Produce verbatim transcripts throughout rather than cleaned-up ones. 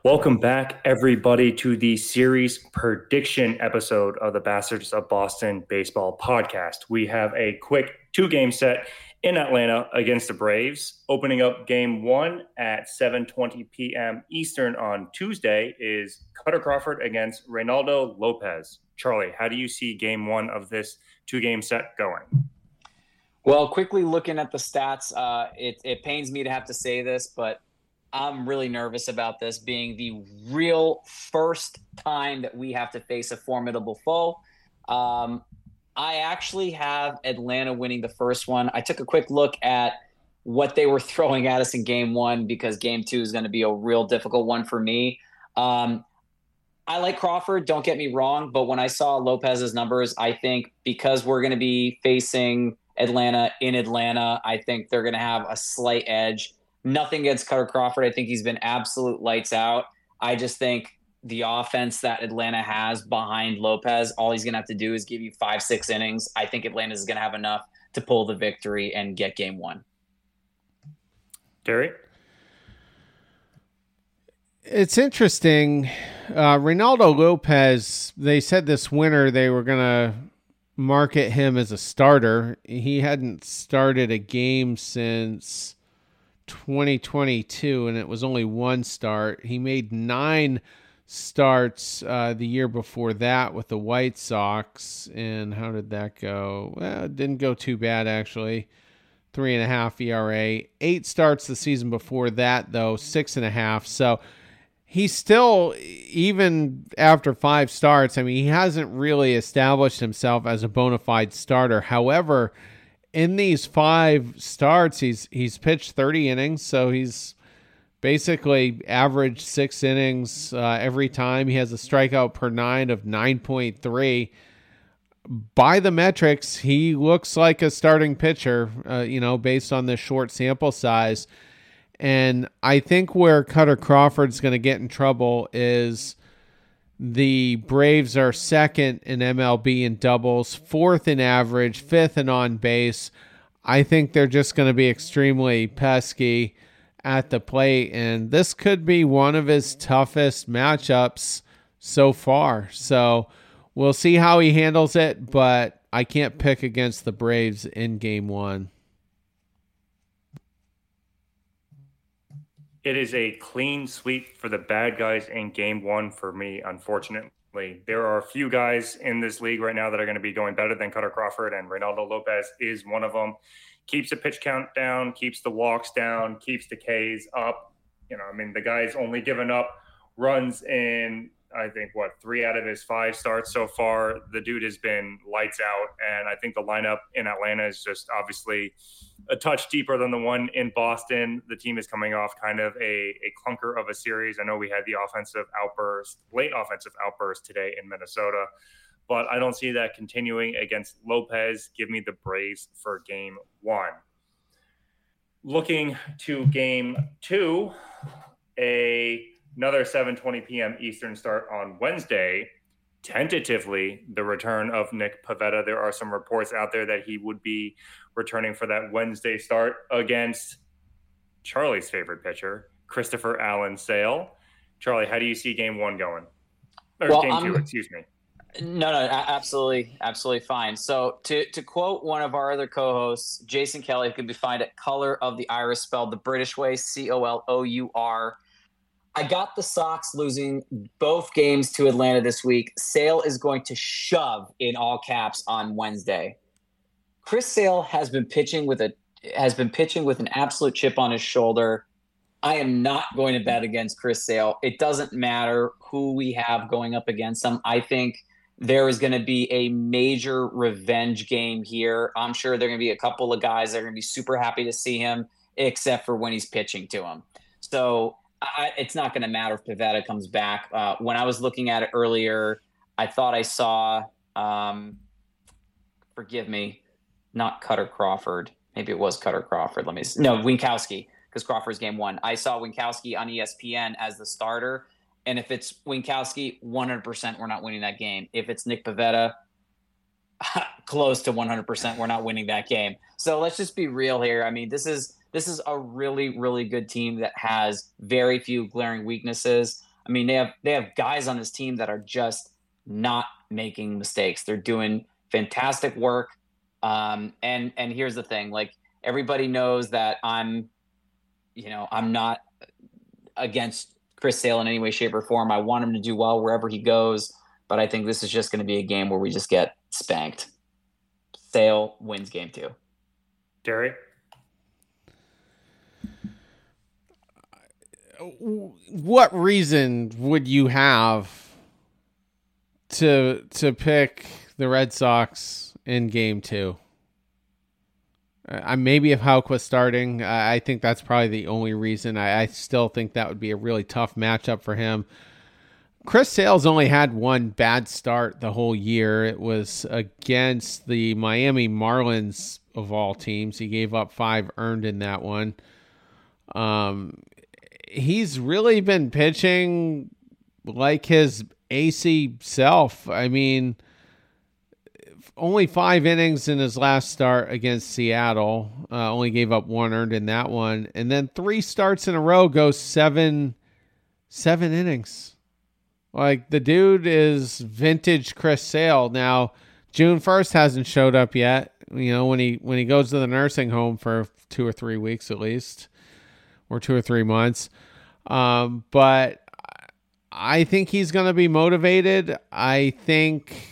Welcome back, everybody, to the series prediction episode of the Bastards of Boston Baseball podcast. We have a quick two-game set in Atlanta against the Braves. Opening up game one at seven twenty p.m. Eastern on Tuesday is Kutter Crawford against Reynaldo Lopez. Charlie, how do you see game one of this two-game set going? Well, quickly looking at the stats, uh, it, it pains me to have to say this, but I'm really nervous about this being the real first time that we have to face a formidable foe. Um, I actually have Atlanta winning the first one. I took a quick look at what they were throwing at us in game one because game two is going to be a real difficult one for me. Um, I like Crawford, don't get me wrong, but when I saw Lopez's numbers, I think because we're going to be facing Atlanta in Atlanta, I think they're going to have a slight edge. Nothing against Kutter Crawford. I think he's been absolute lights out. I just think the offense that Atlanta has behind Lopez, all he's going to have to do is give you five, six innings. I think Atlanta is going to have enough to pull the victory and get game one. Terry? It's interesting. Uh, Reynaldo Lopez, they said this winter they were going to market him as a starter. He hadn't started a game since twenty twenty-two, and it was only one start. He made nine starts uh, the year before that with the White Sox. And how did that go? Well, it didn't go too bad, actually. Three and a half E R A. Eight starts the season before that, though, six and a half. So he's still, even after five starts, I mean, he hasn't really established himself as a bona fide starter. However, in these five starts, he's he's pitched thirty innings, so he's basically averaged six innings uh, every time. He has a strikeout per nine of nine point three. By the metrics, he looks like a starting pitcher, uh, you know, based on this short sample size. And I think where Kutter Crawford's going to get in trouble is the Braves are second in M L B in doubles, fourth in average, fifth in on base. I think they're just going to be extremely pesky at the plate, and this could be one of his toughest matchups so far. So we'll see how he handles it, but I can't pick against the Braves in game one. It is a clean sweep for the bad guys in game one for me, unfortunately. There are a few guys in this league right now that are going to be going better than Kutter Crawford, and Reynaldo Lopez is one of them. Keeps the pitch count down, keeps the walks down, keeps the Ks up. You know, I mean, the guy's only given up runs in, I think, what, three out of his five starts so far. The dude has been lights out, and I think the lineup in Atlanta is just obviously a touch deeper than the one in Boston. The team is coming off kind of a, a clunker of a series. I know we had the offensive outburst, late offensive outburst today in Minnesota, but I don't see that continuing against Lopez. Give me the Braves for game one. Looking to game two, a another seven twenty p.m. Eastern start on Wednesday. Tentatively, the return of Nick Pivetta. There are some reports out there that he would be returning for that Wednesday start against Charlie's favorite pitcher, Christopher Allen Sale. Charlie, how do you see game one going? Or well, game um, two, excuse me. No, no, absolutely, absolutely fine. So to to quote one of our other co-hosts, Jason Kelly, who can be found at Color of the Iris, spelled the British way, C O L O U R. I got the Sox losing both games to Atlanta this week. Sale is going to shove in all caps on Wednesday. Chris Sale has been pitching with a has been pitching with an absolute chip on his shoulder. I am not going to bet against Chris Sale. It doesn't matter who we have going up against him. I think there is going to be a major revenge game here. I'm sure there are going to be a couple of guys that are going to be super happy to see him, except for when he's pitching to him. So I, it's not going to matter if Pivetta comes back. Uh, when I was looking at it earlier, I thought I saw, um, forgive me, not Kutter Crawford. Maybe it was Kutter Crawford. Let me see. No, Winkowski, because Crawford's game one. I saw Winkowski on E S P N as the starter. And if it's Winkowski, one hundred percent we're not winning that game. If it's Nick Pivetta, close to one hundred percent we're not winning that game. So let's just be real here. I mean, this is this is a really, really good team that has very few glaring weaknesses. I mean, they have they have guys on this team that are just not making mistakes. They're doing fantastic work. Um, and and here's the thing, like everybody knows that I'm, you know, I'm not against Chris Sale in any way, shape, or form. I want him to do well wherever he goes, but I think this is just going to be a game where we just get spanked. Sale wins game two. Terry? What reason would you have to to pick the Red Sox in game two? I maybe if Houck was starting, I think that's probably the only reason. I, I still think that would be a really tough matchup for him. Chris Sale's only had one bad start the whole year. It was against the Miami Marlins of all teams. He gave up five earned in that one. Um, he's really been pitching like his A C self. I mean, only five innings in his last start against Seattle. Uh, only gave up one earned in that one. And then three starts in a row goes seven, seven innings. Like, the dude is vintage Chris Sale. Now, June first hasn't showed up yet. You know, when he when he goes to the nursing home for two or three weeks at least, or two or three months. Um, but I think he's going to be motivated. I think...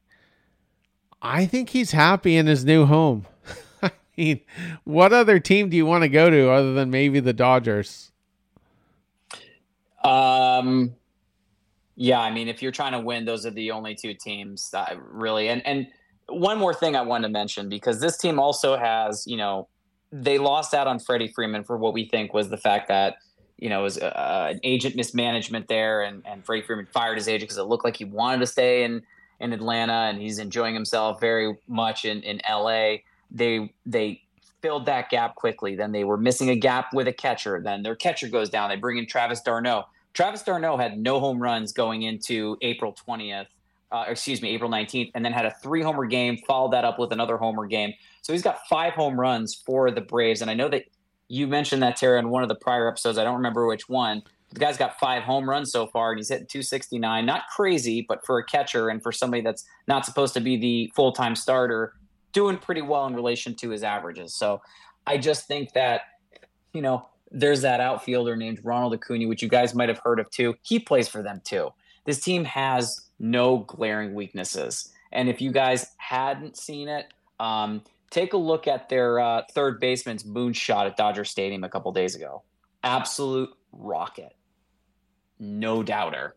I think he's happy in his new home. I mean, what other team do you want to go to other than maybe the Dodgers? Um, yeah, I mean, if you're trying to win, those are the only two teams that really. And and one more thing I wanted to mention, because this team also has, you know, they lost out on Freddie Freeman for what we think was the fact that, you know, it was uh, an agent mismanagement there, and and Freddie Freeman fired his agent because it looked like he wanted to stay in. in Atlanta, and he's enjoying himself very much in, in L A. They they filled that gap quickly. Then they were missing a gap with a catcher. Then their catcher goes down. They bring in Travis d'Arnaud. Travis d'Arnaud had no home runs going into April twentieth, uh, excuse me, April nineteenth, and then had a three-homer game, followed that up with another homer game. So he's got five home runs for the Braves. And I know that you mentioned that, Tara, in one of the prior episodes. I don't remember which one. The guy's got five home runs so far, and he's hitting two sixty-nine. Not crazy, but for a catcher and for somebody that's not supposed to be the full-time starter, doing pretty well in relation to his averages. So I just think that, you know, there's that outfielder named Ronald Acuna, which you guys might have heard of too. He plays for them too. This team has no glaring weaknesses. And if you guys hadn't seen it, um, take a look at their uh, third baseman's moonshot at Dodger Stadium a couple days ago. Absolute rocket. No doubter.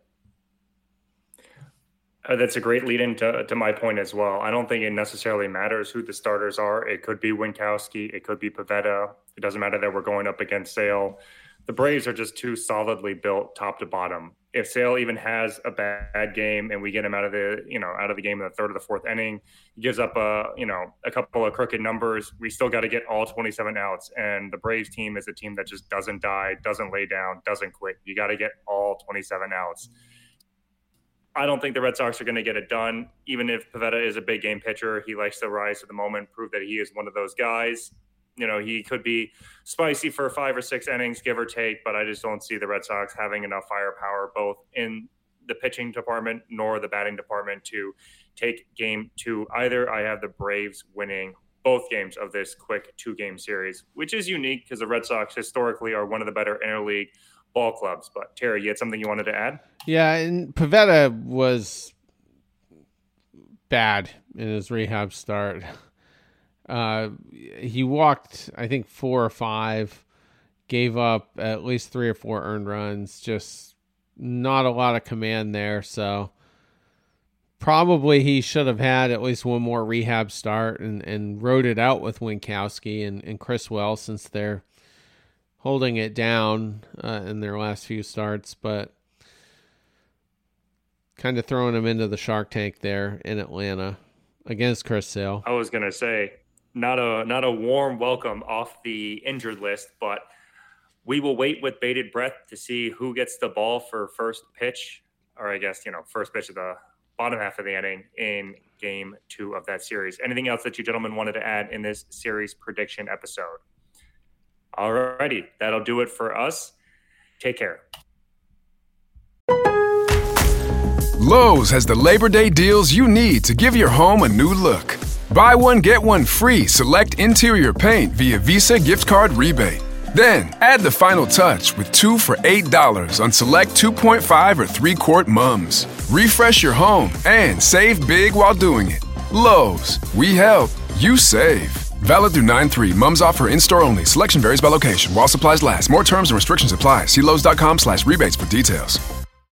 Uh, that's a great lead into to my point as well. I don't think it necessarily matters who the starters are. It could be Winkowski. It could be Pivetta. It doesn't matter that we're going up against Sale. The Braves are just too solidly built top to bottom. If Sale even has a bad game and we get him out of the, you know, out of the game in the third or the fourth inning, he gives up a, you know, a couple of crooked numbers. We still got to get all twenty-seven outs. And the Braves team is a team that just doesn't die, doesn't lay down, doesn't quit. You got to get all twenty-seven outs. I don't think the Red Sox are going to get it done. Even if Pivetta is a big game pitcher, he likes to rise to the moment, prove that he is one of those guys. You know, he could be spicy for five or six innings, give or take, but I just don't see the Red Sox having enough firepower, both in the pitching department nor the batting department, to take game two either. I have the Braves winning both games of this quick two-game series, which is unique because the Red Sox historically are one of the better interleague ball clubs. But Terry, you had something you wanted to add? Yeah, and Pivetta was bad in his rehab start. Uh, he walked, I think, four or five, gave up at least three or four earned runs, just not a lot of command there. So probably he should have had at least one more rehab start and, and rode it out with Winkowski and, and Chris Wells, since they're holding it down uh, in their last few starts, but kind of throwing him into the Shark Tank there in Atlanta against Chris Sale. I was going to say, not a not a warm welcome off the injured list, but we will wait with bated breath to see who gets the ball for first pitch, or I guess, you know, first pitch of the bottom half of the inning in game two of that series. Anything else that you gentlemen wanted to add in this series prediction episode? All righty, that'll do it for us. Take care. Lowe's has the Labor Day deals you need to give your home a new look. Buy one, get one free select interior paint via Visa gift card rebate. Then, add the final touch with two for eight dollars on select two point five or three quart mums. Refresh your home and save big while doing it. Lowe's, we help, you save. Valid through nine three. Mums offer in-store only. Selection varies by location. While supplies last. More terms and restrictions apply. See Lowe's.com slash rebates for details.